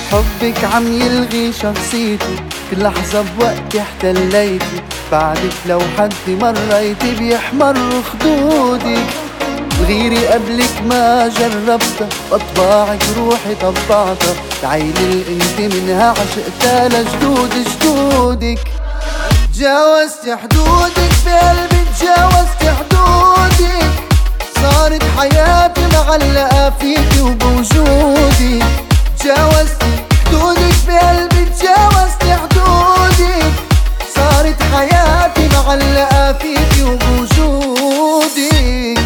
حبك عم يلغي شخصيتي، كل لحظة بوقتي احتليتي، بعدك لو حد مريتي بيحمر خدودك. الغيري قبلك ما جربتها، بطباعك روحي طبعتها، تعيلي انت منها عشقتها لجدود جدودك. تجاوزت حدودك بقلبي، تجاوزت حدودك، صارت حياتي معلقة فيكي وبوجودك. تجاوزت حدودك بقلبي، تجاوزت حدودك، صارت حياتي معلقة فيكي وبوجودك.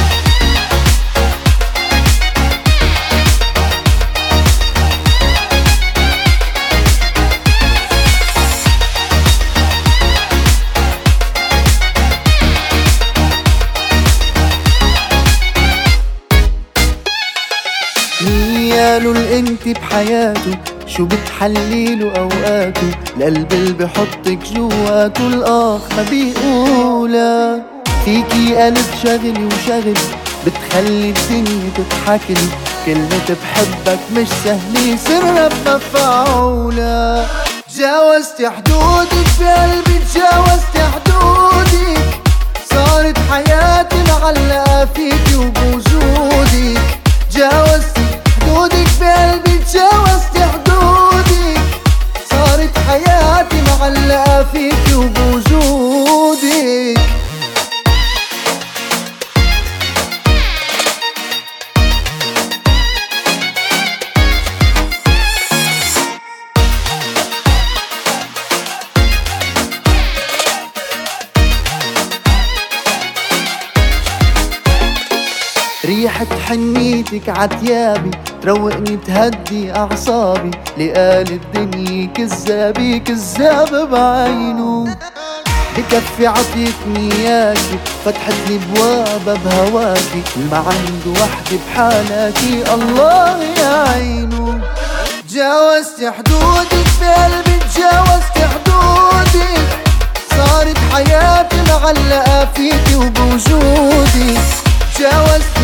قالوا الانت بحياته، شو بتحليله اوقاته، القلب اللي بحطك جواته الاخ ما بيقولا. فيكي قلب شغلي وشغل، بتخلي الدنيا تضحكلي، كلمة بحبك مش سهلة سرها بمفعولة. تجاوزت حدودك بقلبي، تجاوزت حدودك، صارت حياتي معلقة فيكي وبوجودك. تجاوزت حدودك بقلبي، تجاوزت حدودك، صارت حياتي معلقة فيكي وبوجودك. ريحة حنيتك عتيابي، تروقني تهدي أعصابي، لقال الدنيا كذابي كذاب بعينه. بكفي عطيتني ياكي، فتحتلي بوابة بهواكي، ما عنده وحدة بحالاتي الله يعينه. تجاوزت حدودك بقلبي، تجاوزت حدودك، صارت حياتي معلقة فيكي وبوجودك. تجاوزت